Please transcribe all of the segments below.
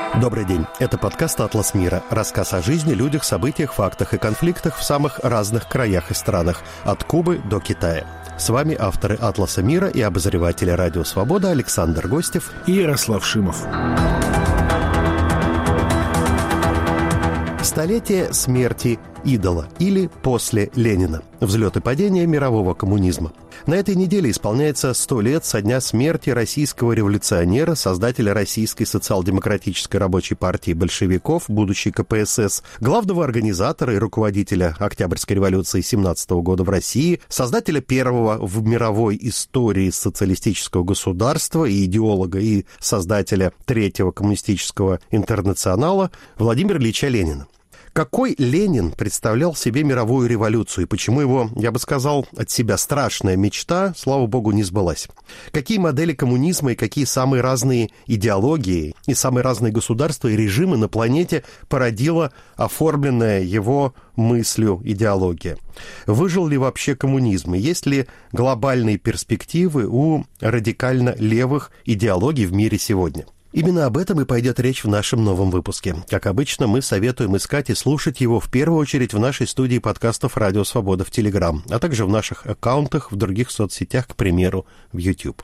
Добрый день. Это подкаст «Атлас мира». Рассказ о жизни, людях, событиях, фактах и конфликтах в самых разных краях и странах, от Кубы до Китая. С вами авторы «Атласа мира» и обозреватели «Радио Свобода» Александр Гостев и Ярослав Шимов. Столетие смерти идола или после Ленина. Взлет и падение мирового коммунизма. На этой неделе исполняется 100 лет со дня смерти российского революционера, создателя Российской социал-демократической рабочей партии большевиков, будущей КПСС, главного организатора и руководителя Октябрьской революции 17 года в России, создателя первого в мировой истории социалистического государства и идеолога и создателя Третьего коммунистического интернационала Владимира Ильича Ленина. Какой Ленин представлял себе мировую революцию и почему его, я бы сказал, от себя страшная мечта, слава богу, не сбылась? Какие модели коммунизма и какие самые разные идеологии и самые разные государства и режимы на планете породила оформленная его мыслью идеология? Выжил ли вообще коммунизм? И есть ли глобальные перспективы у радикально левых идеологий в мире сегодня? Именно об этом и пойдет речь в нашем новом выпуске. Как обычно, мы советуем искать и слушать его в первую очередь в нашей студии подкастов «Радио Свобода» в Телеграм, а также в наших аккаунтах в других соцсетях, к примеру, в YouTube.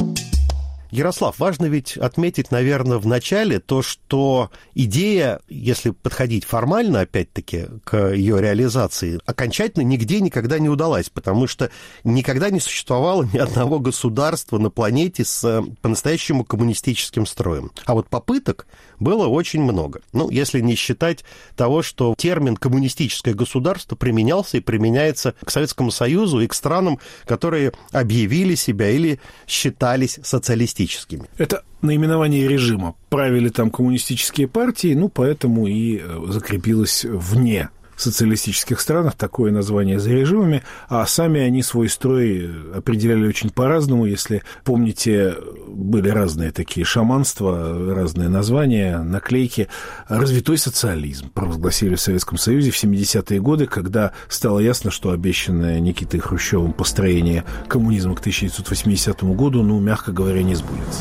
Ярослав, важно ведь отметить, наверное, в начале то, что идея, если подходить формально, опять-таки, к ее реализации, окончательно нигде никогда не удалась, потому что никогда не существовало ни одного государства на планете с по-настоящему коммунистическим строем. А вот попыток было очень много. Ну, если не считать того, что термин «коммунистическое государство» применялся и применяется к Советскому Союзу и к странам, которые объявили себя или считались социалистическими. Это наименование режима. Правили там коммунистические партии, поэтому и закрепилось вне социалистических странах такое название за режимами, а сами они свой строй определяли очень по-разному. Если помните, были разные такие шаманства, разные названия, наклейки. Развитой социализм провозгласили в Советском Союзе в 70-е годы, когда стало ясно, что обещанное Никитой Хрущевым построение коммунизма к 1980 году, мягко говоря, не сбудется.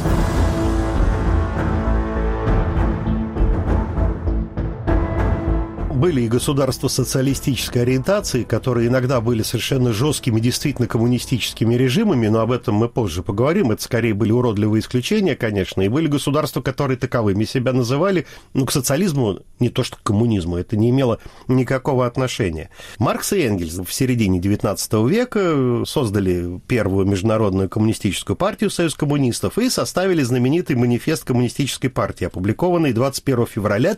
Были и государства социалистической ориентации, которые иногда были совершенно жесткими, действительно коммунистическими режимами, но об этом мы позже поговорим. Это скорее были уродливые исключения, конечно, и были государства, которые таковыми себя называли, к социализму, не то что к коммунизму, это не имело никакого отношения. Маркс и Энгельс в середине XIX века создали первую международную коммунистическую партию, Союз коммунистов, и составили знаменитый манифест коммунистической партии, опубликованный 21 февраля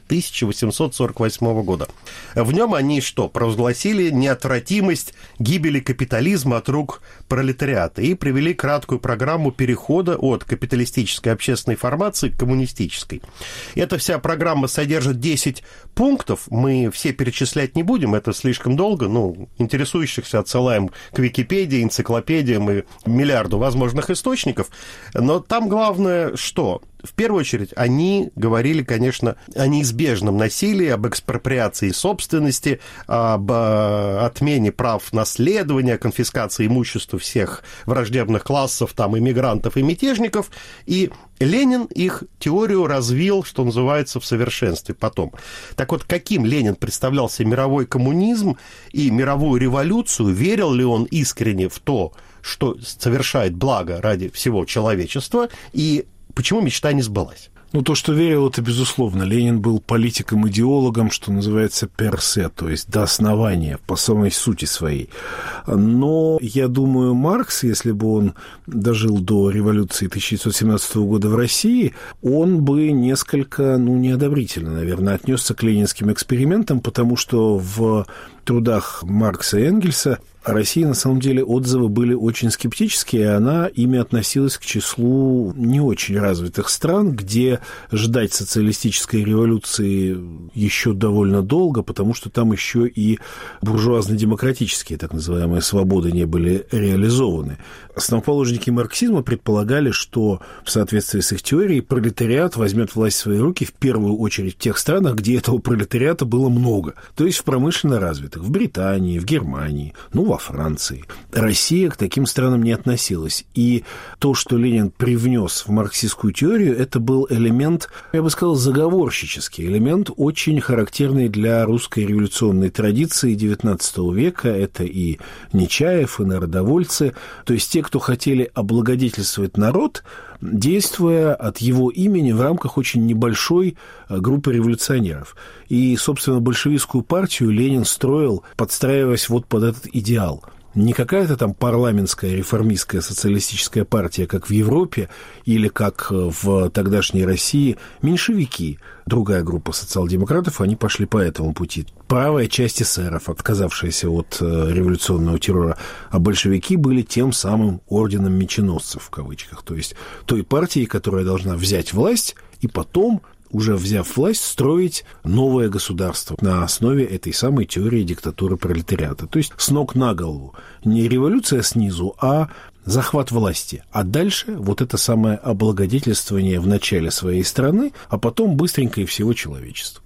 1848 года. В нем они провозгласили неотвратимость гибели капитализма от рук пролетариата и привели краткую программу перехода от капиталистической общественной формации к коммунистической. Эта вся программа содержит 10 пунктов, мы все перечислять не будем, это слишком долго, интересующихся отсылаем к Википедии, энциклопедиям и миллиарду возможных источников, но там главное что? В первую очередь, они говорили, конечно, о неизбежном насилии, об экспроприации собственности, об отмене прав наследования, конфискации имущества всех враждебных классов, иммигрантов и мятежников, и Ленин их теорию развил, что называется, в совершенстве потом. Так вот, каким Ленин представлял себе мировой коммунизм и мировую революцию, верил ли он искренне в то, что совершает благо ради всего человечества, и почему мечта не сбылась? То, что верил, это безусловно. Ленин был политиком-идеологом, что называется, персе, то есть до основания, по самой сути своей. Но, я думаю, Маркс, если бы он дожил до революции 1917 года в России, он бы несколько, неодобрительно, наверное, отнесся к ленинским экспериментам, потому что в трудах Маркса и Энгельса о России, на самом деле, отзывы были очень скептические, и она ими относилась к числу не очень развитых стран, где ждать социалистической революции еще довольно долго, потому что там еще и буржуазно-демократические, так называемые, свободы не были реализованы. Основоположники марксизма предполагали, что в соответствии с их теорией пролетариат возьмет власть в свои руки в первую очередь в тех странах, где этого пролетариата было много, то есть в промышленно развитых, в Британии, в Германии, в во Франции. Россия к таким странам не относилась. И то, что Ленин привнес в марксистскую теорию, это был элемент, я бы сказал, заговорщический, элемент, очень характерный для русской революционной традиции XIX века. Это и Нечаев, и народовольцы, то есть те, кто хотели облагодетельствовать народ, действуя от его имени в рамках очень небольшой группы революционеров. И, собственно, большевистскую партию Ленин строил, подстраиваясь вот под этот идеал. Не какая-то там парламентская реформистская социалистическая партия, как в Европе или как в тогдашней России. Меньшевики, другая группа социал-демократов, они пошли по этому пути. Правая часть эсеров, отказавшаяся от революционного террора, а большевики были тем самым орденом меченосцев, в кавычках. То есть той партией, которая должна взять власть и потом, уже взяв власть, строить новое государство на основе этой самой теории диктатуры пролетариата. То есть с ног на голову. Не революция снизу, а захват власти. А дальше вот это самое облагодетельствование в начале своей страны, а потом быстренько и всего человечества.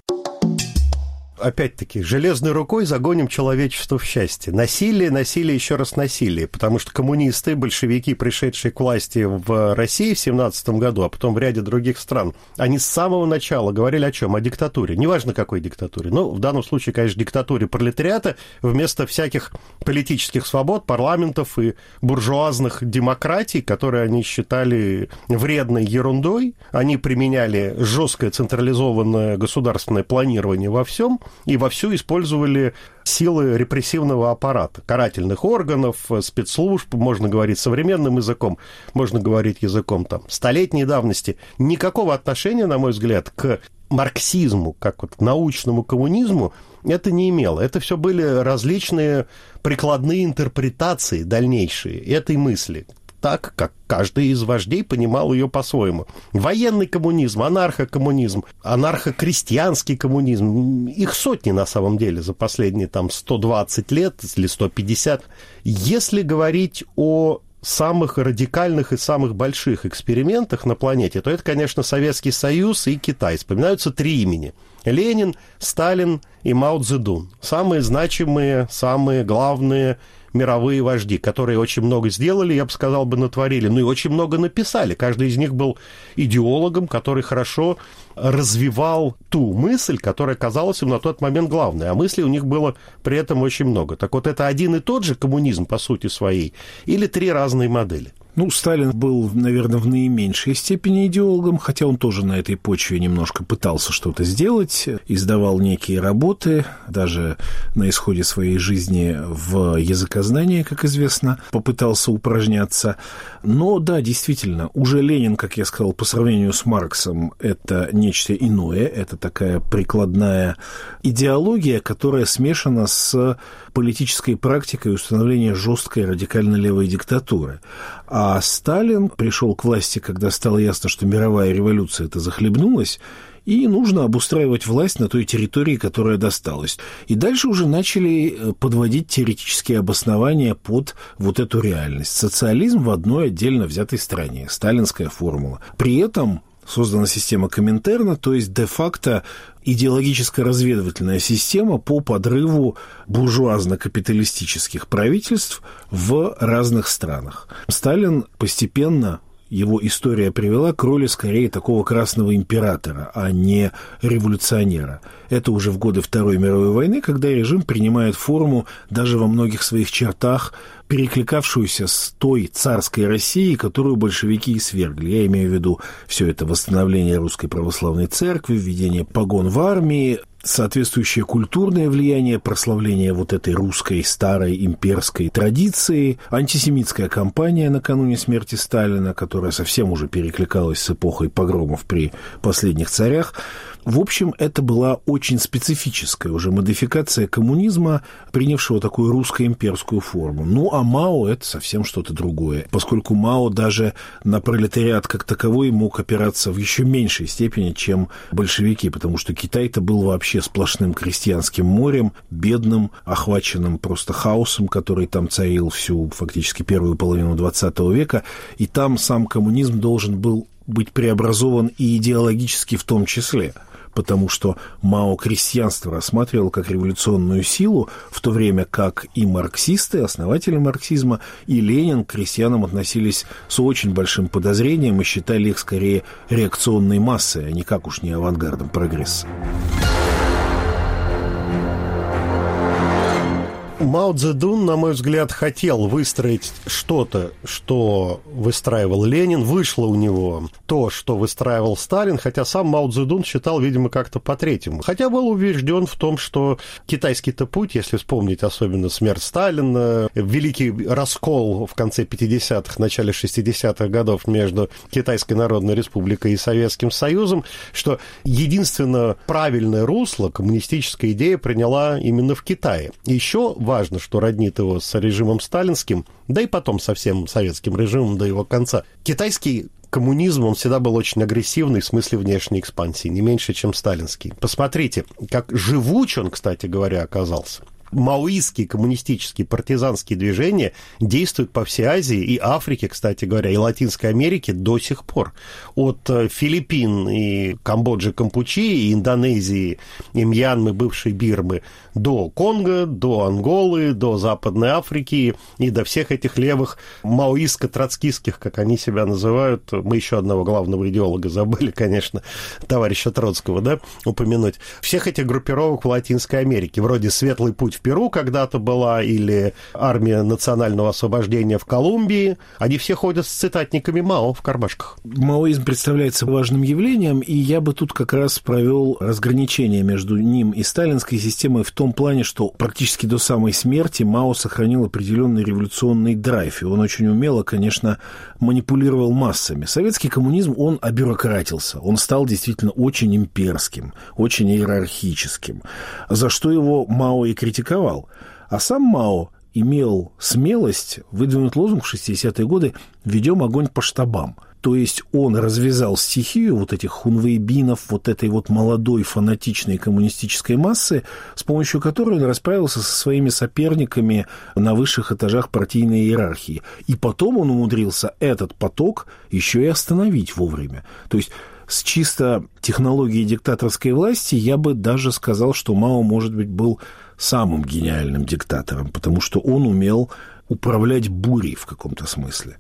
Опять-таки, железной рукой загоним человечество в счастье. Насилие, насилие, еще раз насилие. Потому что коммунисты, большевики, пришедшие к власти в России в 1917 году, а потом в ряде других стран, они с самого начала говорили о чем? О диктатуре. Неважно, какой диктатуре. Ну, в данном случае, конечно, диктатуре пролетариата вместо всяких политических свобод, парламентов и буржуазных демократий, которые они считали вредной ерундой. Они применяли жесткое централизованное государственное планирование во всем, и вовсю использовали силы репрессивного аппарата, карательных органов, спецслужб, можно говорить современным языком, можно говорить языком там столетней давности. Никакого отношения, на мой взгляд, к марксизму, как вот к научному коммунизму, это не имело. Это все были различные прикладные интерпретации дальнейшие этой мысли, так, как каждый из вождей понимал ее по-своему. Военный коммунизм, анархокоммунизм, анархокрестьянский коммунизм, их сотни на самом деле за последние там 120 лет или 150. Если говорить о самых радикальных и самых больших экспериментах на планете, то это, конечно, Советский Союз и Китай. Вспоминаются три имени. Ленин, Сталин и Мао Цзэдун. Самые значимые, самые главные мировые вожди, которые очень много сделали, я бы сказал, натворили, ну и очень много написали. Каждый из них был идеологом, который хорошо развивал ту мысль, которая казалась им на тот момент главной, а мыслей у них было при этом очень много. Так вот, это один и тот же коммунизм по сути своей или три разные модели? Ну, Сталин был, наверное, в наименьшей степени идеологом, хотя он тоже на этой почве немножко пытался что-то сделать, издавал некие работы, даже на исходе своей жизни в языкознании, как известно, попытался упражняться. Но, да, действительно, уже Ленин, как я сказал, по сравнению с Марксом, это нечто иное, это такая прикладная идеология, которая смешана с политической практикой установления жесткой радикально-левой диктатуры. А Сталин пришел к власти, когда стало ясно, что мировая революция это захлебнулась, и нужно обустраивать власть на той территории, которая досталась. И дальше уже начали подводить теоретические обоснования под вот эту реальность. Социализм в одной отдельно взятой стране, сталинская формула. При этом создана система Коминтерна, то есть де-факто идеологическо-разведывательная система по подрыву буржуазно-капиталистических правительств в разных странах. Сталин постепенно, его история привела к роли скорее такого красного императора, а не революционера. Это уже в годы Второй мировой войны, когда режим принимает форму даже во многих своих чертах, перекликавшуюся с той царской Россией, которую большевики и свергли. Я имею в виду все это восстановление Русской Православной Церкви, введение погон в армии, соответствующее культурное влияние, прославление вот этой русской старой имперской традиции, антисемитская кампания накануне смерти Сталина, которая совсем уже перекликалась с эпохой погромов при последних царях. В общем, это была очень специфическая уже модификация коммунизма, принявшего такую русско-имперскую форму. Ну, а Мао – это совсем что-то другое, поскольку Мао даже на пролетариат как таковой мог опираться в еще меньшей степени, чем большевики, потому что Китай-то был вообще сплошным крестьянским морем, бедным, охваченным просто хаосом, который там царил всю фактически первую половину XX века, и там сам коммунизм должен был быть преобразован и идеологически в том числе. потому что Мао крестьянство рассматривал как революционную силу, в то время как и марксисты, основатели марксизма, и Ленин к крестьянам относились с очень большим подозрением и считали их скорее реакционной массой, а никак уж не авангардом прогресса. Мао Цзэдун, на мой взгляд, хотел выстроить что-то, что выстраивал Ленин. Вышло у него то, что выстраивал Сталин, хотя сам Мао Цзэдун считал, видимо, как-то по-третьему. Хотя был убежден в том, что китайский-то путь, если вспомнить особенно смерть Сталина, великий раскол в конце 50-х, начале 60-х годов между Китайской Народной Республикой и Советским Союзом, что единственно правильное русло коммунистическая идея приняла именно в Китае. Еще важно, что роднит его с режимом сталинским, да и потом со всем советским режимом до его конца. Китайский коммунизм, он всегда был очень агрессивный в смысле внешней экспансии, не меньше, чем сталинский. Посмотрите, как живуч он, кстати говоря, оказался. Маоистские, коммунистические, партизанские движения действуют по всей Азии и Африке, кстати говоря, и Латинской Америке до сих пор. От Филиппин и Камбоджи, Кампучи, и Индонезии, и Мьянмы, бывшей Бирмы, до Конго, до Анголы, до Западной Африки и до всех этих левых маоистско-троцкистских, как они себя называют. Мы еще одного главного идеолога забыли, конечно, товарища Троцкого, да, упомянуть. Всех этих группировок в Латинской Америке, вроде «Светлый путь в Перу» когда-то была, или «Армия национального освобождения» в Колумбии, они все ходят с цитатниками Мао в кармашках. Маоизм представляется важным явлением, и я бы тут как раз провел разграничение между ним и сталинской системой в том плане, что практически до самой смерти Мао сохранил определенный революционный драйв, и он очень умело, конечно, манипулировал массами. Советский коммунизм, он обюрократился, он стал действительно очень имперским, очень иерархическим, за что его Мао и критиковал. А сам Мао имел смелость выдвинуть лозунг в 60-е годы «Ведем огонь по штабам». То есть он развязал стихию вот этих хунвейбинов, вот этой вот молодой фанатичной коммунистической массы, с помощью которой он расправился со своими соперниками на высших этажах партийной иерархии. И потом он умудрился этот поток еще и остановить вовремя. То есть с чисто технологией диктаторской власти я бы даже сказал, что Мао, может быть, был самым гениальным диктатором, потому что он умел управлять бурей в каком-то смысле.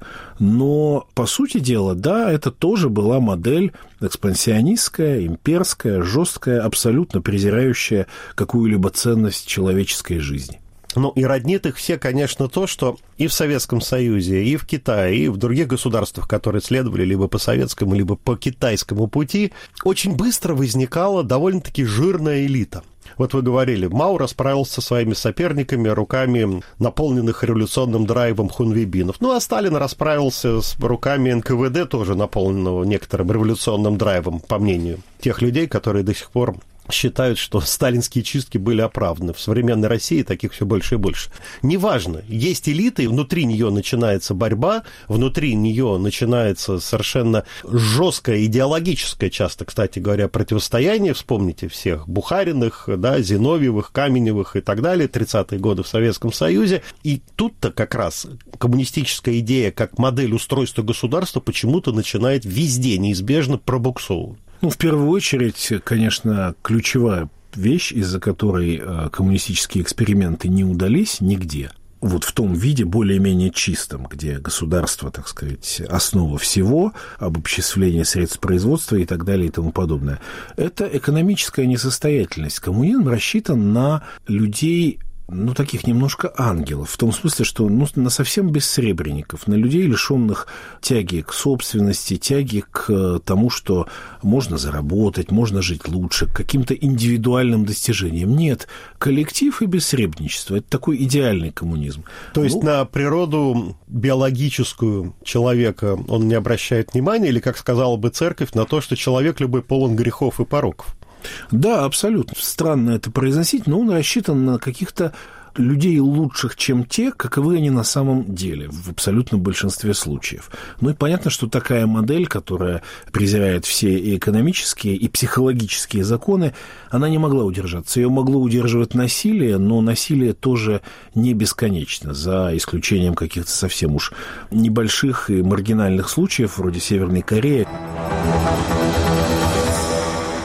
Но, по сути дела, да, это тоже была модель экспансионистская, имперская, жесткая, абсолютно презирающая какую-либо ценность человеческой жизни. Ну, и роднит их все, конечно, то, что и в Советском Союзе, и в Китае, и в других государствах, которые следовали либо по советскому, либо по китайскому пути, очень быстро возникала довольно-таки жирная элита. Вот вы говорили, Мао расправился со своими соперниками руками наполненных революционным драйвом хунвейбинов. Ну, а Сталин расправился с руками НКВД, тоже наполненного некоторым революционным драйвом, по мнению тех людей, которые до сих пор считают, что сталинские чистки были оправданы. В современной России таких все больше и больше. Неважно, есть элита, и внутри нее начинается борьба, внутри нее начинается совершенно жесткое идеологическое, часто, кстати говоря, противостояние. Вспомните всех Бухариных, да, Зиновьевых, Каменевых и так далее, 30-е годы в Советском Союзе. И тут-то как раз коммунистическая идея как модель устройства государства почему-то начинает везде неизбежно пробуксовывать. Ну, в первую очередь, конечно, ключевая вещь, из-за которой коммунистические эксперименты не удались нигде, вот в том виде более-менее чистом, где государство, так сказать, основа всего, обобществление средств производства и так далее и тому подобное, это экономическая несостоятельность. Коммунизм рассчитан на людей, ну, таких немножко ангелов, в том смысле, что на совсем бессребренников, на людей, лишенных тяги к собственности, тяги к тому, что можно заработать, можно жить лучше, к каким-то индивидуальным достижениям. Нет, коллектив и бессребреничество – это такой идеальный коммунизм. То есть на природу биологическую человека он не обращает внимания, или, как сказала бы церковь, на то, что человек любой полон грехов и пороков? Да, абсолютно. Странно это произносить, но он рассчитан на каких-то людей лучших, чем те, каковы они на самом деле, в абсолютном большинстве случаев. Ну и понятно, что такая модель, которая презирает все и экономические, и психологические законы, она не могла удержаться. Ее могло удерживать насилие, но насилие тоже не бесконечно, за исключением каких-то совсем уж небольших и маргинальных случаев, вроде Северной Кореи.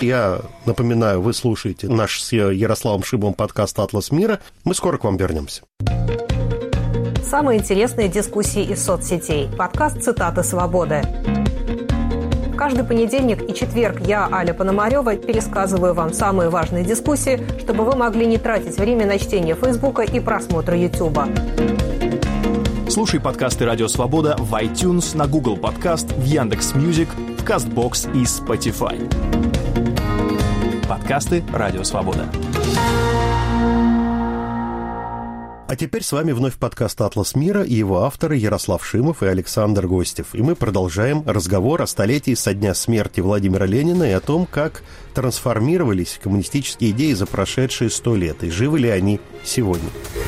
Я напоминаю, вы слушаете наш с Ярославом Шимовым подкаст «Атлас мира». Мы скоро к вам вернемся. Самые интересные дискуссии из соцсетей. Подкаст «Цитаты свободы». Каждый понедельник и четверг я, Аля Пономарёва, пересказываю вам самые важные дискуссии, чтобы вы могли не тратить время на чтение Фейсбука и просмотр Ютуба. Слушай подкасты «Радио Свобода» в iTunes, на Google Подкаст, в Яндекс.Мьюзик, в Кастбокс и Spotify. Подкасты «Радио Свобода». А теперь с вами вновь подкаст «Атлас мира» и его авторы Ярослав Шимов и Александр Гостев. И мы продолжаем разговор о столетии со дня смерти Владимира Ленина и о том, как трансформировались коммунистические идеи за прошедшие 100 лет, и живы ли они сегодня.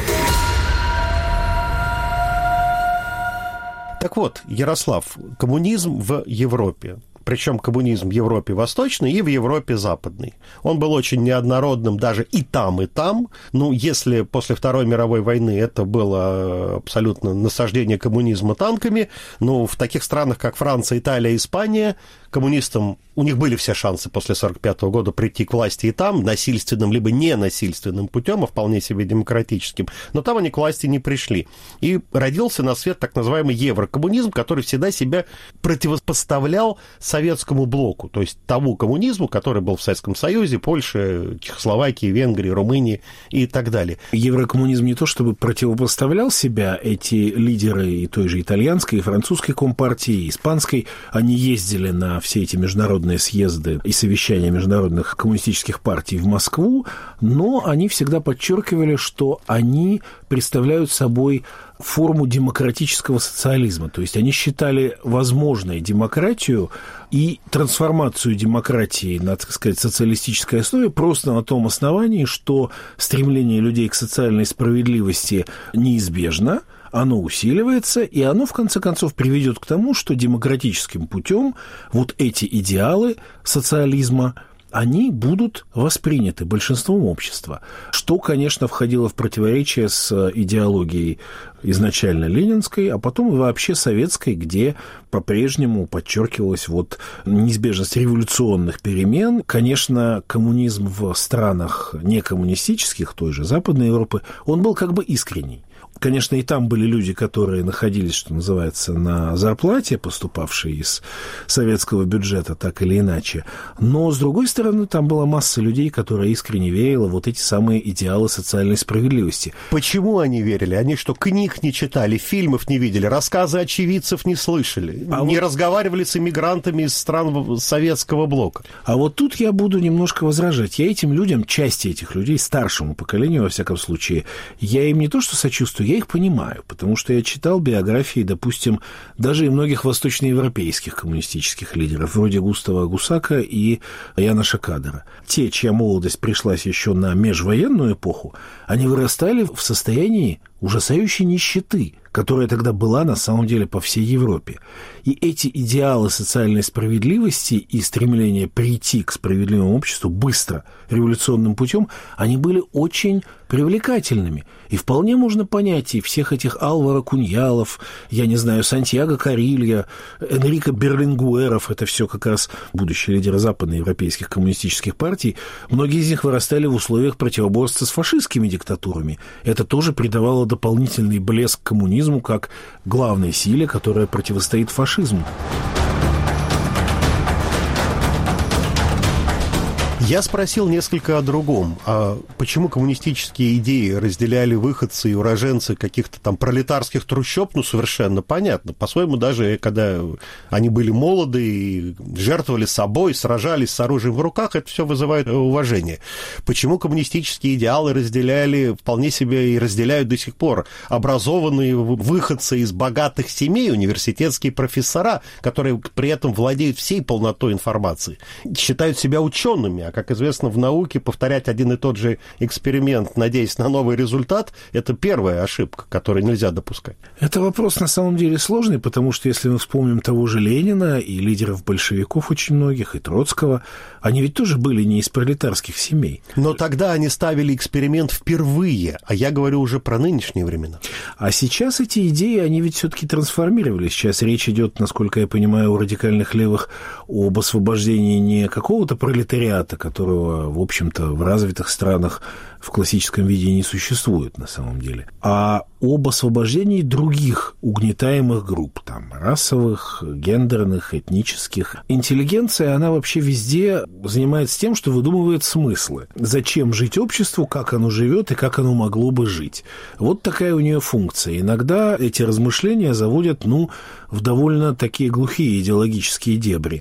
Так вот, Ярослав, коммунизм в Европе. Причем коммунизм в Европе Восточной и в Европе Западной. Он был очень неоднородным даже и там, и там. Ну, если после Второй мировой войны это было абсолютно насаждение коммунизма танками, ну, в таких странах, как Франция, Италия, Испания, коммунистам, у них были все шансы после 1945 года прийти к власти и там, насильственным либо ненасильственным путем, а вполне себе демократическим. Но там они к власти не пришли. И родился на свет так называемый еврокоммунизм, который всегда себя противопоставлял советскому блоку, то есть тому коммунизму, который был в Советском Союзе, Польше, Чехословакии, Венгрии, Румынии и так далее. Еврокоммунизм не то чтобы противопоставлял себя, эти лидеры и той же итальянской, и французской компартии, и испанской, они ездили на все эти международные съезды и совещания международных коммунистических партий в Москву, но они всегда подчеркивали, что они представляют собой форму демократического социализма. То есть они считали возможной демократию и трансформацию демократии на, так сказать, социалистической основе просто на том основании, что стремление людей к социальной справедливости неизбежно, оно усиливается, и оно, в конце концов, приведет к тому, что демократическим путем вот эти идеалы социализма, они будут восприняты большинством общества, что, конечно, входило в противоречие с идеологией изначально ленинской, а потом и вообще советской, где по-прежнему подчеркивалась вот неизбежность революционных перемен. Конечно, коммунизм в странах некоммунистических, той же Западной Европы, он был как бы искренний. Конечно, и там были люди, которые находились, что называется, на зарплате, поступавшие из советского бюджета, так или иначе. Но, с другой стороны, там была масса людей, которая искренне верила в вот эти самые идеалы социальной справедливости. Почему они верили? Они что, книг не читали, фильмов не видели, рассказы очевидцев не слышали, не разговаривали с иммигрантами из стран советского блока? А вот тут я буду немножко возражать. Я этим людям, части этих людей, старшему поколению, во всяком случае, я им не то что сочувствую, я их понимаю, потому что я читал биографии, допустим, даже и многих восточноевропейских коммунистических лидеров, вроде Густава Гусака и Яноша Кадера. Те, чья молодость пришлась еще на межвоенную эпоху, они вырастали в состоянии ужасающей нищеты, которая тогда была на самом деле по всей Европе. И эти идеалы социальной справедливости и стремление прийти к справедливому обществу быстро, революционным путем, они были очень привлекательными. И вполне можно понять и всех этих Álvaro Cunhalов, я не знаю, Сантьяго Карилья, Энрико Берлингуэров, это все как раз будущие лидеры западноевропейских коммунистических партий. Многие из них вырастали в условиях противоборства с фашистскими диктатурами. Это тоже придавало дополнительный блеск коммунизму как главной силе, которая противостоит фашизму. Я спросил несколько о другом. А почему коммунистические идеи разделяли выходцы и уроженцы каких-то там пролетарских трущоб? Ну, совершенно понятно. По-своему, даже когда они были молоды и жертвовали собой, сражались с оружием в руках, это все вызывает уважение. Почему коммунистические идеалы разделяли вполне себе и разделяют до сих пор образованные выходцы из богатых семей, университетские профессора, которые при этом владеют всей полнотой информации, считают себя учеными, Как известно, в науке повторять один и тот же эксперимент, надеясь на новый результат, это первая ошибка, которую нельзя допускать. Это вопрос на самом деле сложный, потому что если мы вспомним того же Ленина и лидеров большевиков очень многих, и Троцкого, они ведь тоже были не из пролетарских семей. Но тогда они ставили эксперимент впервые, а я говорю уже про нынешние времена. А сейчас эти идеи, они ведь все-таки трансформировались. Сейчас речь идет, насколько я понимаю, у радикальных левых об освобождении не какого-то пролетариата, которого, в общем-то, в развитых странах в классическом виде не существует на самом деле, а об освобождении других угнетаемых групп, там, расовых, гендерных, этнических. Интеллигенция, она вообще везде занимается тем, что выдумывает смыслы. Зачем жить обществу, как оно живет и как оно могло бы жить. Вот такая у нее функция. Иногда эти размышления заводят, в довольно такие глухие идеологические дебри.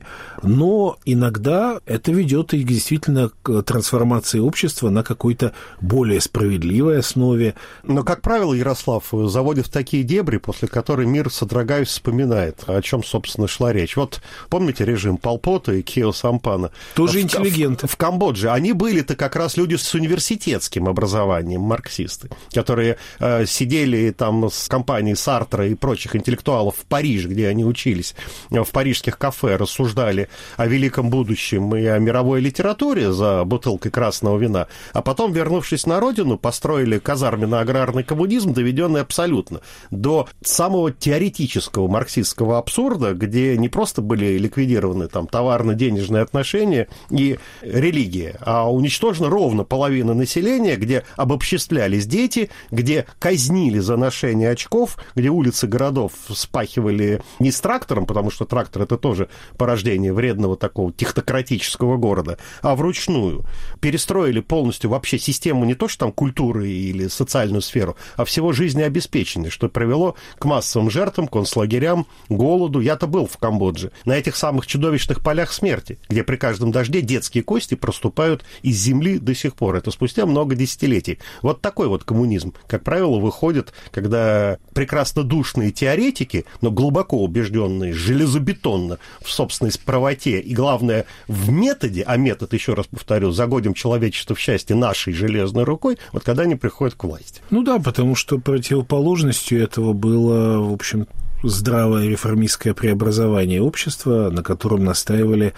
Но иногда это ведет и действительно к трансформации общества на какой-то более справедливой основе. Но, как правило, Ярослав заводит в такие дебри, после которых мир, содрогаясь, вспоминает, о чем, собственно, шла речь. Вот помните режим Пол Пота и Кио Сампана? Тоже интеллигенты. В Камбодже. Они были-то как раз люди с университетским образованием, марксисты, которые сидели там с компанией Сартра и прочих интеллектуалов в Париже, где они учились, в парижских кафе рассуждали о великом будущем и о мировой литературе за бутылкой красного вина, а потом, вернувшись на родину, построили казарменно-аграрный коммунизм, доведенный абсолютно до самого теоретического марксистского абсурда, где не просто были ликвидированы там товарно-денежные отношения и религия, а уничтожена ровно половина населения, где обобществлялись дети, где казнили за ношение очков, где улицы городов спахивали не с трактором, потому что трактор — это тоже порождение вредного такого технократического города, а вручную. Перестроили полностью вообще систему не то что там культуры или социальную сферу, а всего жизнеобеспечения, что привело к массовым жертвам, концлагерям, голоду. Я-то был в Камбодже, на этих самых чудовищных полях смерти, где при каждом дожде детские кости проступают из земли до сих пор. Это спустя много десятилетий. Вот такой вот коммунизм, как правило, выходит, когда прекраснодушные теоретики, но глубоко убежденные, железобетонно в собственной правоте и, главное, в методе, а метод, еще раз повторю, загодим человечество в счастье нашей железной рукой, вот когда они приходят к власти. Да, потому что противоположностью этого было, в общем, здравое реформистское преобразование общества, на котором настаивали...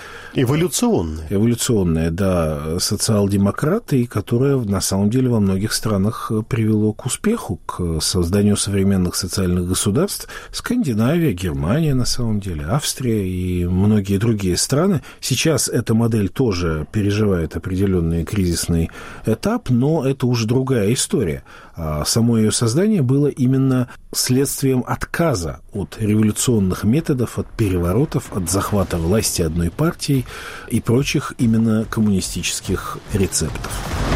Эволюционное, да, социал-демократы, и которое, на самом деле, во многих странах привело к успеху, к созданию современных социальных государств. Скандинавия, Германия, на самом деле, Австрия и многие другие страны. Сейчас эта модель тоже переживает определенный кризисный этап, но это уже другая история. А само ее создание было именно следствием отказа от революционных методов, от переворотов, от захвата власти одной партией и прочих именно коммунистических рецептов.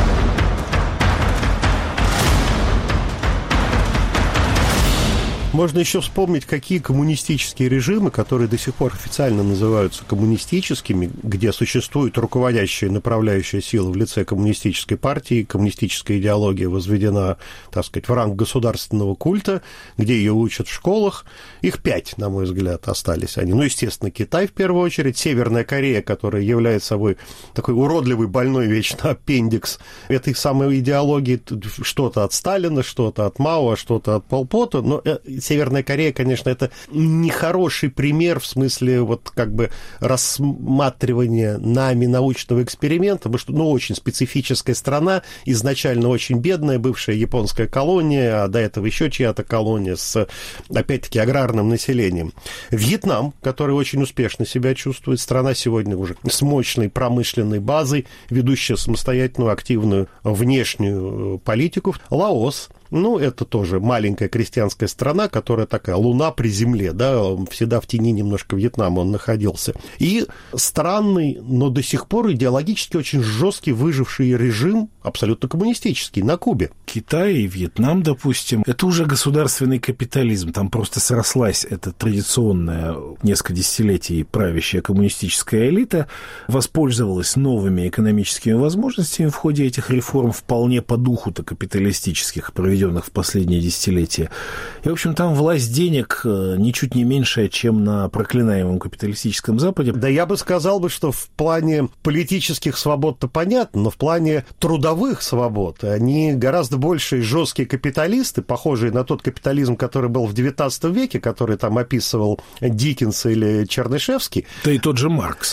Можно еще вспомнить, какие коммунистические режимы, которые до сих пор официально называются коммунистическими, где существует руководящая направляющая сила в лице коммунистической партии, коммунистическая идеология возведена, так сказать, в ранг государственного культа, где ее учат в школах. Их 5, на мой взгляд, остались они. Естественно, Китай в первую очередь, Северная Корея, которая является собой такой уродливый, больной вечно аппендикс этой самой идеологии, что-то от Сталина, что-то от Мао, что-то от Пол Пота, но Северная Корея, конечно, это нехороший пример в смысле вот как бы рассматривания нами научного эксперимента, потому что, очень специфическая страна, изначально очень бедная, бывшая японская колония, а до этого еще чья-то колония с, опять-таки, аграрным населением. Вьетнам, который очень успешно себя чувствует, страна сегодня уже с мощной промышленной базой, ведущая самостоятельную, активную внешнюю политику. Лаос, это тоже маленькая крестьянская страна, которая такая луна при земле, да, всегда в тени немножко Вьетнама он находился. И странный, но до сих пор идеологически очень жесткий выживший режим, абсолютно коммунистический, на Кубе. Китай и Вьетнам, допустим, это уже государственный капитализм. Там просто срослась эта традиционная несколько десятилетий правящая коммунистическая элита, воспользовалась новыми экономическими возможностями в ходе этих реформ, вполне по духу-то капиталистических, проведенных в последние десятилетия. И, в общем, там власть денег ничуть не меньшая, чем на проклинаемом капиталистическом Западе. Да я бы сказал, что в плане политических свобод-то понятно, но в плане трудовых свобод они гораздо больше жесткие капиталисты, похожие на тот капитализм, который был в XIX веке, который там описывал Диккенс или Чернышевский. Да и тот же Маркс.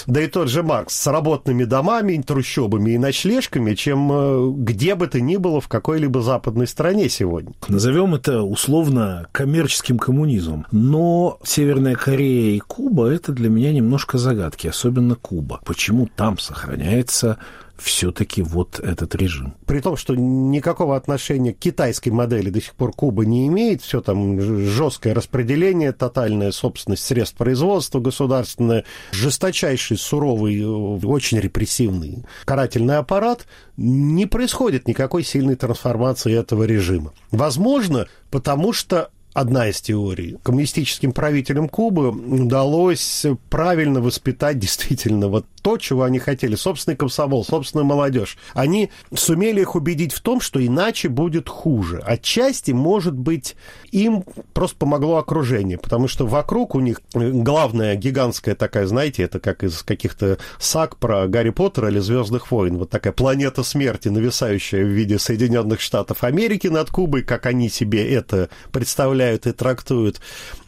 С работными домами, трущобами и ночлежками, чем где бы то ни было в какой-либо западной стране сегодня. Назовем это условно коммерческим коммунизмом. Но Северная Корея и Куба – это для меня немножко загадки, особенно Куба. Почему там сохраняется все-таки вот этот режим? При том, что никакого отношения к китайской модели до сих пор Куба не имеет, все там жесткое распределение, тотальная собственность средств производства государственная, жесточайший, суровый, очень репрессивный карательный аппарат, не происходит никакой сильной трансформации этого режима. Возможно, потому что одна из теорий. Коммунистическим правителям Кубы удалось правильно воспитать действительно вот то, чего они хотели. Собственный комсомол, собственную молодежь. Они сумели их убедить в том, что иначе будет хуже. Отчасти, может быть, им просто помогло окружение, потому что вокруг у них главная гигантская такая, знаете, это как из каких-то саг про Гарри Поттера или Звездных войн. Вот такая планета смерти, нависающая в виде Соединенных Штатов Америки над Кубой, как они себе это представляют и трактуют.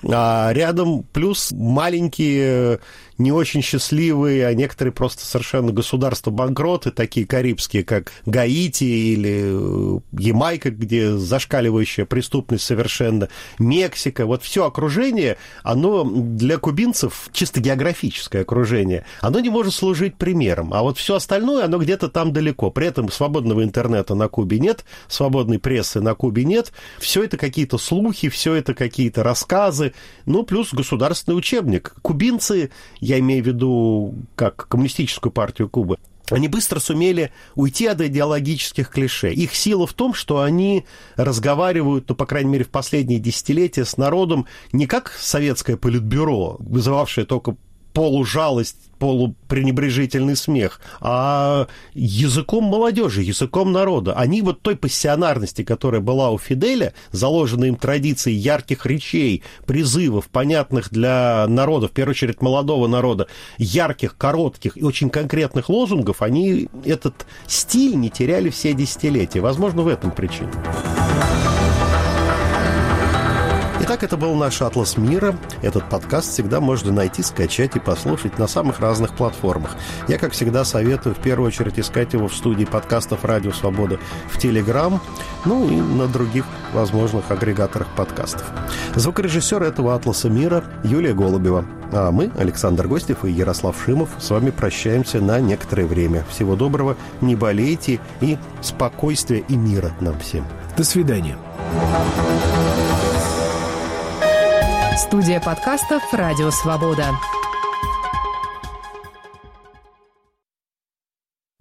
А рядом плюс маленькие, не очень счастливые, а некоторые просто совершенно государства-банкроты, такие карибские, как Гаити или Ямайка, где зашкаливающая преступность совершенно, Мексика. Вот все окружение, оно для кубинцев, чисто географическое окружение, оно не может служить примером. А вот все остальное, оно где-то там далеко. При этом свободного интернета на Кубе нет, свободной прессы на Кубе нет. Все это какие-то слухи, все это какие-то рассказы, ну, плюс государственный учебник. Кубинцы, я имею в виду как коммунистическую партию Кубы, они быстро сумели уйти от идеологических клише. Их сила в том, что они разговаривают, ну, по крайней мере, в последние десятилетия с народом не как советское политбюро, вызывавшее только полужалость, полупренебрежительный смех, а языком молодежи, языком народа. Они вот той пассионарности, которая была у Фиделя, заложенной им традицией ярких речей, призывов, понятных для народа, в первую очередь молодого народа, ярких, коротких и очень конкретных лозунгов, они этот стиль не теряли все десятилетия. Возможно, в этом причина. Итак, это был наш «Атлас мира». Этот подкаст всегда можно найти, скачать и послушать на самых разных платформах. Я, как всегда, советую в первую очередь искать его в студии подкастов «Радио Свобода» в Телеграм, ну и на других возможных агрегаторах подкастов. Звукорежиссер этого «Атласа мира» Юлия Голубева. А мы, Александр Гостев и Ярослав Шимов, с вами прощаемся на некоторое время. Всего доброго, не болейте и спокойствия и мира нам всем. До свидания. Студия подкастов «Радио Свобода».